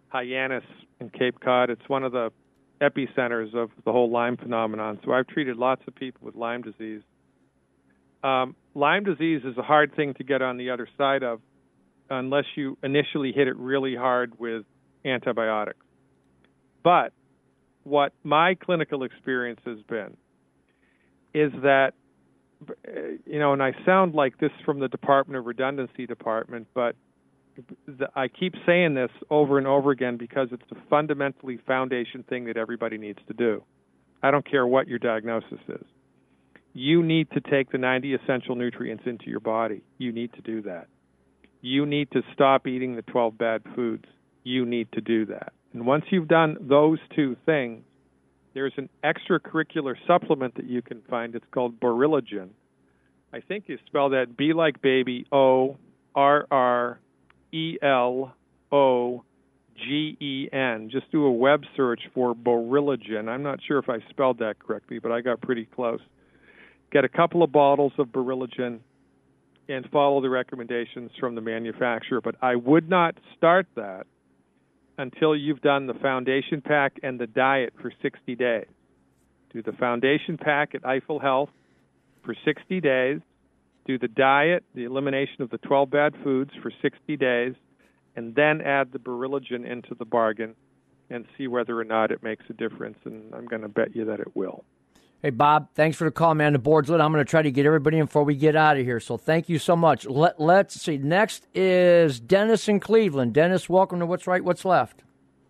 Hyannis in Cape Cod. It's one of the epicenters of the whole Lyme phenomenon. So I've treated lots of people with Lyme disease. Um, Lyme disease is a hard thing to get on the other side of unless you initially hit it really hard with antibiotics. But what my clinical experience has been is that, you know, and I sound like this from the Department of Redundancy Department, but the, I keep saying this over and over again because it's a fundamentally foundation thing that everybody needs to do. I don't care what your diagnosis is. You need to take the ninety essential nutrients into your body. You need to do that. You need to stop eating the twelve bad foods. You need to do that. And once you've done those two things, there's an extracurricular supplement that you can find. It's called Borilogen. I think you spell that B like baby, O R R E L O G E N. Just do a web search for Borilogen. I'm not sure if I spelled that correctly, but I got pretty close. Get a couple of bottles of Borilogen and follow the recommendations from the manufacturer. But I would not start that until you've done the foundation pack and the diet for sixty days. Do the foundation pack at Eiffel Health for sixty days. Do the diet, the elimination of the twelve bad foods for sixty days, and then add the Borilogen into the bargain and see whether or not it makes a difference. And I'm going to bet you that it will. Hey, Bob, thanks for the call, man. The board's lit. I'm going to try to get everybody in before we get out of here. So thank you so much. Let, let's see. Next is Dennis in Cleveland. Dennis, welcome to What's Right, What's Left.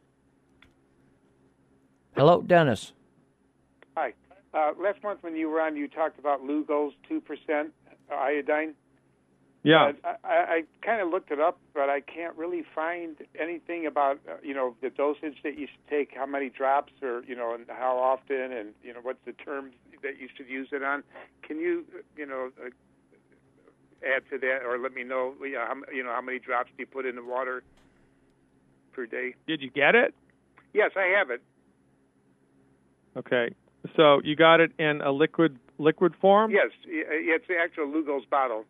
Hello, Dennis. Hi. Uh, last month when you were on, you talked about Lugol's two percent iodine. Yeah. Uh, I, I kind of looked it up, but I can't really find anything about, uh, you know, the dosage that you should take, how many drops, or, you know, and how often, and, you know, what's the terms that you should use it on. Can you, you know, uh, add to that, or let me know, you know, how, you know, how many drops do you put in the water per day? Did you get it? Yes, I have it. Okay. So you got it in a liquid liquid form? Yes, it's the actual Lugol's bottle.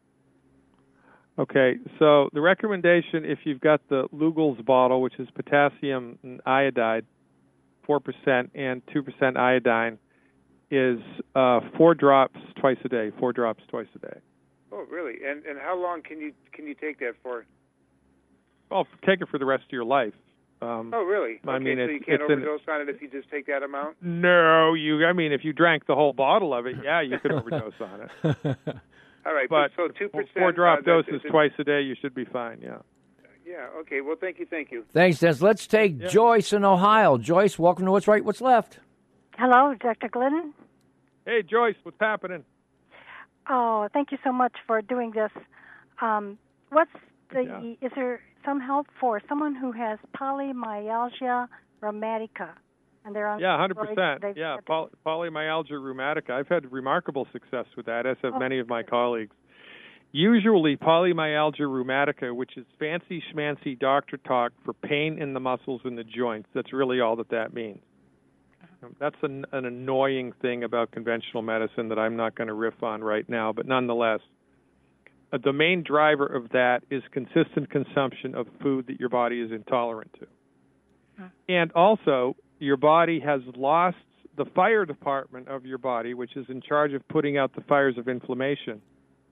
Okay, so the recommendation, if you've got the Lugol's bottle, which is potassium iodide, four percent and two percent iodine, is uh, four drops twice a day, four drops twice a day. Oh, really? And and how long can you can you take that for? Well, take it for the rest of your life. Um, oh, really? I okay, mean, so it's, you can't it's overdose an, on it if you just take that amount? No, you. I mean, if you drank the whole bottle of it, yeah, you could overdose on it. All right, but so two percent. Four drop uh, doses twice a day, you should be fine. Yeah. Yeah. Okay. Well, thank you. Thank you. Thanks, Dennis. Let's take yeah. Joyce in Ohio. Joyce, welcome to What's Right, What's Left. Hello, Doctor Glidden. Hey, Joyce, what's happening? Oh, thank you so much for doing this. Um, what's the? Yeah. Is there some help for someone who has polymyalgia rheumatica? And they're on yeah, one hundred percent. Yeah, poly- polymyalgia rheumatica. I've had remarkable success with that, as have oh. many of my colleagues. Usually polymyalgia rheumatica, which is fancy schmancy doctor talk for pain in the muscles and the joints. That's really all that that means. That's an, an annoying thing about conventional medicine that I'm not going to riff on right now, but nonetheless, uh, the main driver of that is consistent consumption of food that your body is intolerant to. Huh. And also, your body has lost the fire department of your body, which is in charge of putting out the fires of inflammation,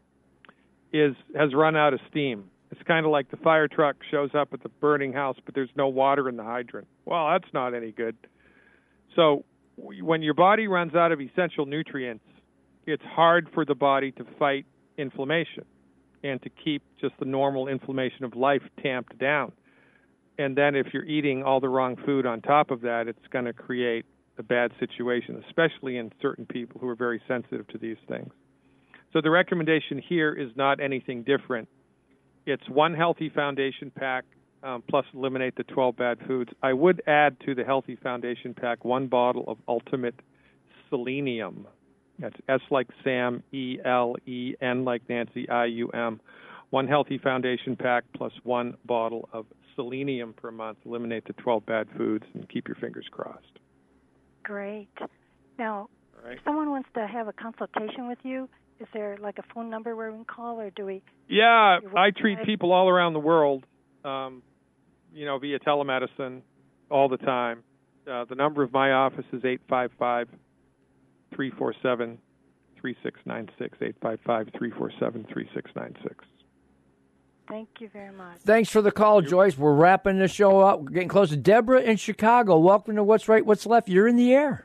is has run out of steam. It's kind of like the fire truck shows up at the burning house, but there's no water in the hydrant. Well, that's not any good. So when your body runs out of essential nutrients, it's hard for the body to fight inflammation and to keep just the normal inflammation of life tamped down. And then if you're eating all the wrong food on top of that, it's going to create a bad situation, especially in certain people who are very sensitive to these things. So the recommendation here is not anything different. It's one healthy foundation pack, um, plus eliminate the twelve bad foods. I would add to the healthy foundation pack one bottle of Ultimate Selenium. That's S like Sam, E L E N like Nancy, I U M. One healthy foundation pack plus one bottle of selenium per month. Eliminate the twelve bad foods and keep your fingers crossed. Great. Now, All right. if someone wants to have a consultation with you, is there like a phone number where we can call, or do we? Yeah, I treat people all around the world. Um, you know, via telemedicine all the time. Uh, the number of my office is eight five five, three four seven, three six nine six, eight five five, three four seven, three six nine six. Thank you very much. Thanks for the call, Joyce. We're wrapping the show up. We're getting close to Deborah in Chicago. Welcome to What's Right, What's Left. You're in the air.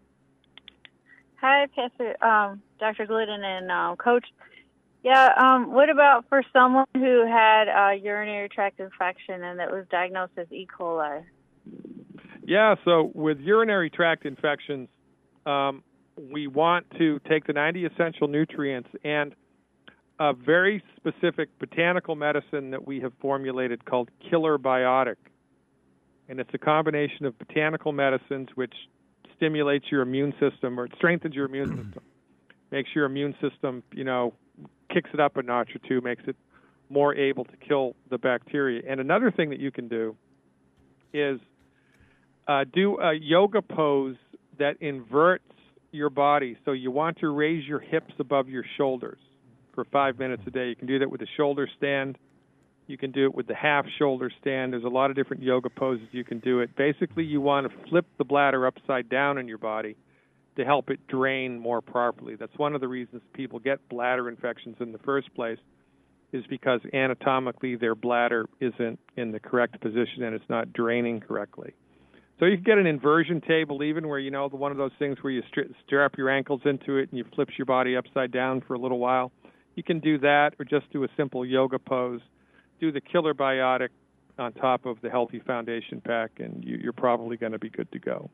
Hi, Pastor, um, Doctor Glidden and um, Coach. Yeah, um, what about for someone who had a urinary tract infection and that was diagnosed as E. coli? Yeah, so with urinary tract infections, um, we want to take the ninety essential nutrients and a very specific botanical medicine that we have formulated called Killer Biotic. And it's a combination of botanical medicines which stimulates your immune system or it strengthens your immune system, makes your immune system, you know, kicks it up a notch or two, makes it more able to kill the bacteria. And another thing that you can do is uh, do a yoga pose that inverts your body. So you want to raise your hips above your shoulders for five minutes a day. You can do that with a shoulder stand. You can do it with the half shoulder stand. There's a lot of different yoga poses you can do it. Basically, you want to flip the bladder upside down in your body to help it drain more properly. That's one of the reasons people get bladder infections in the first place, is because anatomically their bladder isn't in the correct position and it's not draining correctly. So you can get an inversion table even where, you know, the one of those things where you stri- strap your ankles into it and you flips your body upside down for a little while. You can do that or just do a simple yoga pose. Do the Killer Biotic on top of the Healthy Foundation Pack, and you, you're probably going to be good to go.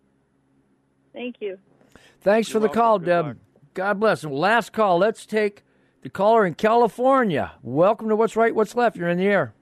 Thank you. Thanks You're for the welcome. call, Good Deb. luck. God bless. And last call. Let's take the caller in California. Welcome to What's Right, What's Left. You're in the air.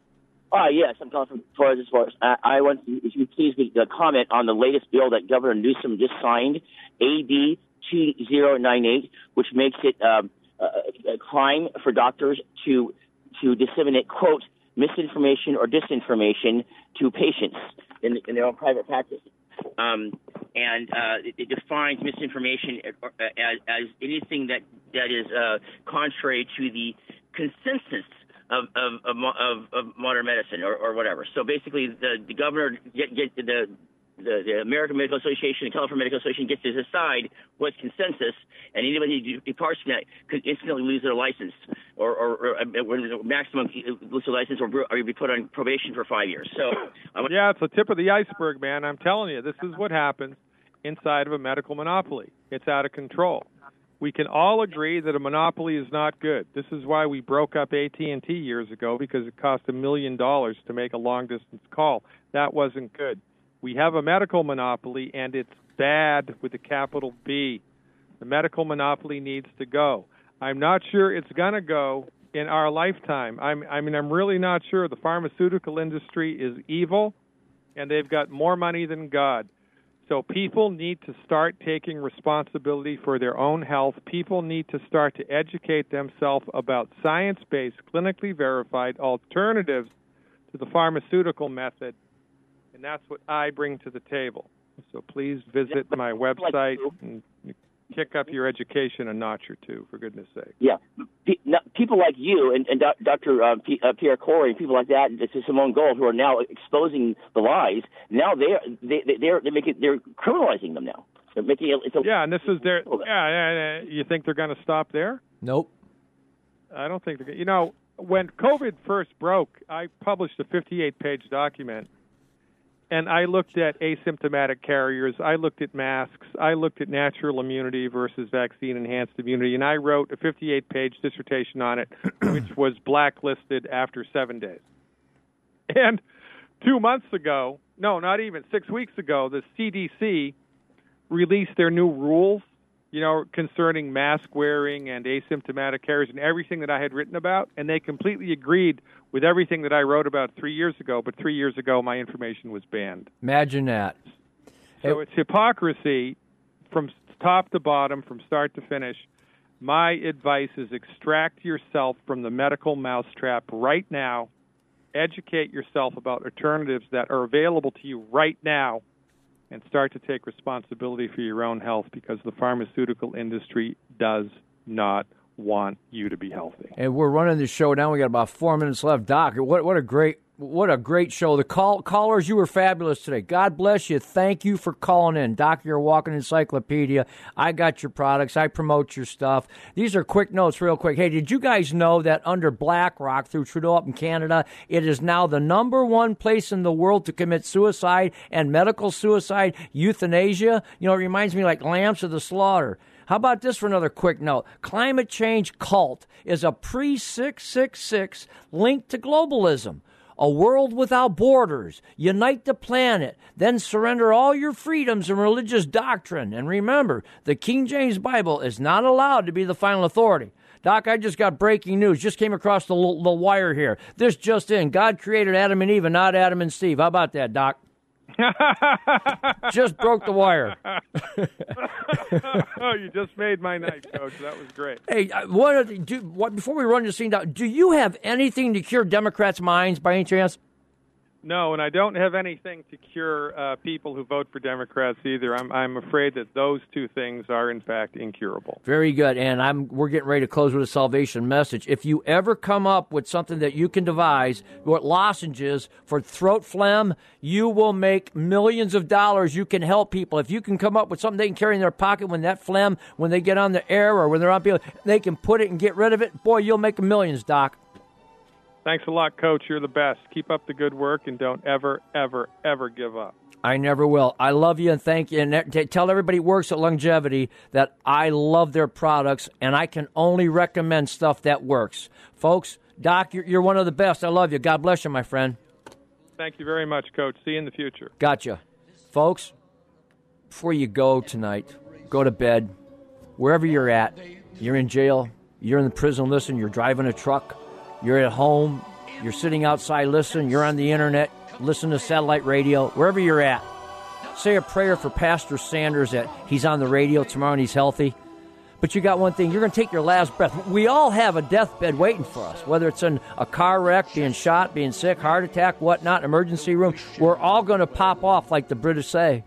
Uh, yes, I'm calling from Florida. I, I want to, if you please uh, comment on the latest bill that Governor Newsom just signed, A B two thousand ninety-eight, which makes it um, a, a crime for doctors to to disseminate, quote, misinformation or disinformation to patients in, in their own private practice. Um, and uh, it, it defines misinformation as, as anything that, that is uh, contrary to the consensus of, of, of, of, of modern medicine or, or whatever. So basically, the, the governor, get, get the, the the American Medical Association and California Medical Association gets to decide what's consensus, and anybody who departs from that could instantly lose their license or, or, or, or maximum lose their license or, or be put on probation for five years. So yeah, it's the tip of the iceberg, man. I'm telling you, this is what happens inside of a medical monopoly. It's out of control. We can all agree that a monopoly is not good. This is why we broke up A T and T years ago, because it cost a million dollars to make a long-distance call. That wasn't good. We have a medical monopoly, and it's bad with a capital B. The medical monopoly needs to go. I'm not sure it's going to go in our lifetime. I'm, I mean, I'm really not sure. The pharmaceutical industry is evil, and they've got more money than God. So people need to start taking responsibility for their own health. People need to start to educate themselves about science-based, clinically verified alternatives to the pharmaceutical method. And that's what I bring to the table. So please visit my website and kick up your education a notch or two, for goodness sake. Yeah. People like you and, and Doctor Uh, P, uh, Pierre Corey and people like that, this is Simone Gold, who are now exposing the lies, now they're, they, they're, they're, making, they're criminalizing them now. They're making it, it's a, yeah, and this is their, yeah, yeah, yeah, you think they're going to stop there? Nope. I don't think they're going to. You know, when COVID first broke, I published a fifty-eight page document. And I looked at asymptomatic carriers, I looked at masks, I looked at natural immunity versus vaccine-enhanced immunity, and I wrote a fifty-eight page dissertation on it, which was blacklisted after seven days. And two months ago, no, not even, six weeks ago, the C D C released their new rules, you know, concerning mask wearing and asymptomatic carriers and everything that I had written about, and they completely agreed with everything that I wrote about three years ago, but three years ago my information was banned. Imagine that. So it's hypocrisy from top to bottom, from start to finish. My advice is extract yourself from the medical mousetrap right now, educate yourself about alternatives that are available to you right now, and start to take responsibility for your own health, because the pharmaceutical industry does not want you to be healthy. And we're running the show now. We got about four minutes left. Doc, what what a great What a great show. The call callers, you were fabulous today. God bless you. Thank you for calling in. Doc, you're a walking encyclopedia. I got your products. I promote your stuff. These are quick notes real quick. Hey, did you guys know that under BlackRock through Trudeau up in Canada, it is now the number one place in the world to commit suicide and medical suicide, euthanasia? You know, it reminds me like lambs to the slaughter. How about this for another quick note? Climate change cult is a pre six six six link to globalism. A world without borders. Unite the planet. Then surrender all your freedoms and religious doctrine. And remember, the King James Bible is not allowed to be the final authority. Doc, I just got breaking news. Just came across the, the wire here. This just in. God created Adam and Eve and not Adam and Steve. How about that, Doc? Just broke the wire. Oh, you just made my night, Coach. That was great. Hey, what, do, what, before we run this scene down, do you have anything to cure Democrats' minds by any chance? No, and I don't have anything to cure uh, people who vote for Democrats either. I'm I'm afraid that those two things are, in fact, incurable. Very good, and I'm we're getting ready to close with a salvation message. If you ever come up with something that you can devise, what lozenges for throat phlegm, you will make millions of dollars. You can help people. If you can come up with something they can carry in their pocket when that phlegm, when they get on the air or when they're on people, they can put it and get rid of it. Boy, you'll make millions, Doc. Thanks a lot, Coach. You're the best. Keep up the good work, and don't ever, ever, ever give up. I never will. I love you and thank you. And t- tell everybody who works at Longevity that I love their products, and I can only recommend stuff that works. Folks, Doc, you're, you're one of the best. I love you. God bless you, my friend. Thank you very much, Coach. See you in the future. Gotcha. Folks, before you go tonight, go to bed. Wherever you're at, you're in jail, you're in the prison, listen, you're driving a truck, you're at home, you're sitting outside listening, you're on the internet, listen to satellite radio, wherever you're at. Say a prayer for Pastor Sanders that he's on the radio tomorrow and he's healthy. But you got one thing, you're going to take your last breath. We all have a deathbed waiting for us, whether it's in a car wreck, being shot, being sick, heart attack, whatnot, emergency room. We're all going to pop off like the British say.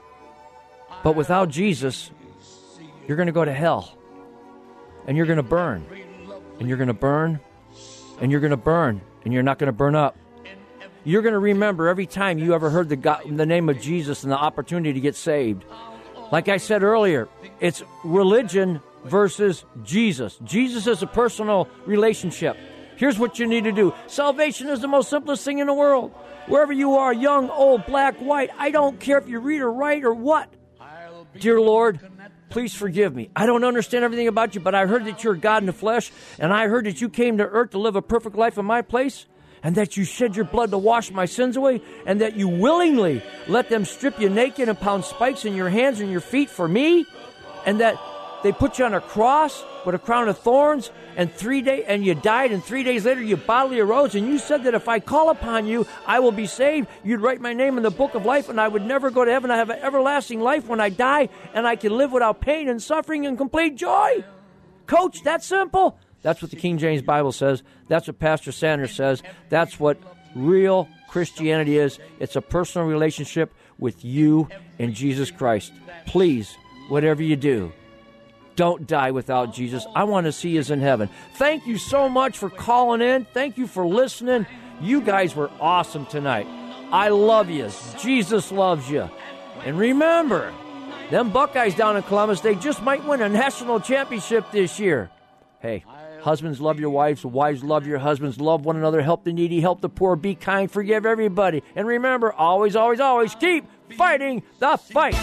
But without Jesus, you're going to go to hell. And you're going to burn. And you're going to burn. And you're going to burn, and you're not going to burn up. You're going to remember every time you ever heard the, God, the name of Jesus and the opportunity to get saved. Like I said earlier, it's religion versus Jesus. Jesus is a personal relationship. Here's what you need to do. Salvation is the most simplest thing in the world. Wherever you are, young, old, black, white, I don't care if you read or write or what. Dear Lord, please forgive me. I don't understand everything about you, but I heard that you're God in the flesh, and I heard that you came to earth to live a perfect life in my place, and that you shed your blood to wash my sins away, and that you willingly let them strip you naked and pound spikes in your hands and your feet for me, and that they put you on a cross with a crown of thorns, and three day and you died, and three days later you bodily arose, and you said that if I call upon you, I will be saved. You'd write my name in the book of life, and I would never go to heaven. I have an everlasting life when I die, and I can live without pain and suffering and complete joy. Coach, that's simple. That's what the King James Bible says. That's what Pastor Sanders says. That's what real Christianity is. It's a personal relationship with you and Jesus Christ. Please, whatever you do, don't die without Jesus. I want to see you in heaven. Thank you so much for calling in. Thank you for listening. You guys were awesome tonight. I love you. Jesus loves you. And remember, them Buckeyes down in Columbus, they just might win a national championship this year. Hey, husbands love your wives. Wives love your husbands. Love one another. Help the needy. Help the poor. Be kind. Forgive everybody. And remember, always, always, always keep fighting the fight.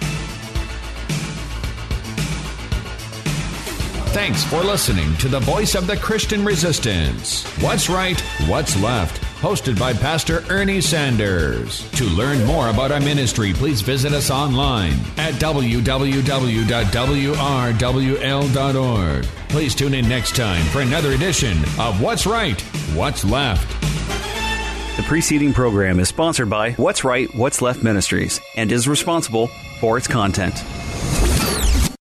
Thanks for listening to the Voice of the Christian Resistance. What's Right, What's Left? Hosted by Pastor Ernie Sanders. To learn more about our ministry, please visit us online at w w w dot w r w l dot org. Please tune in next time for another edition of What's Right, What's Left. The preceding program is sponsored by What's Right, What's Left Ministries and is responsible for its content.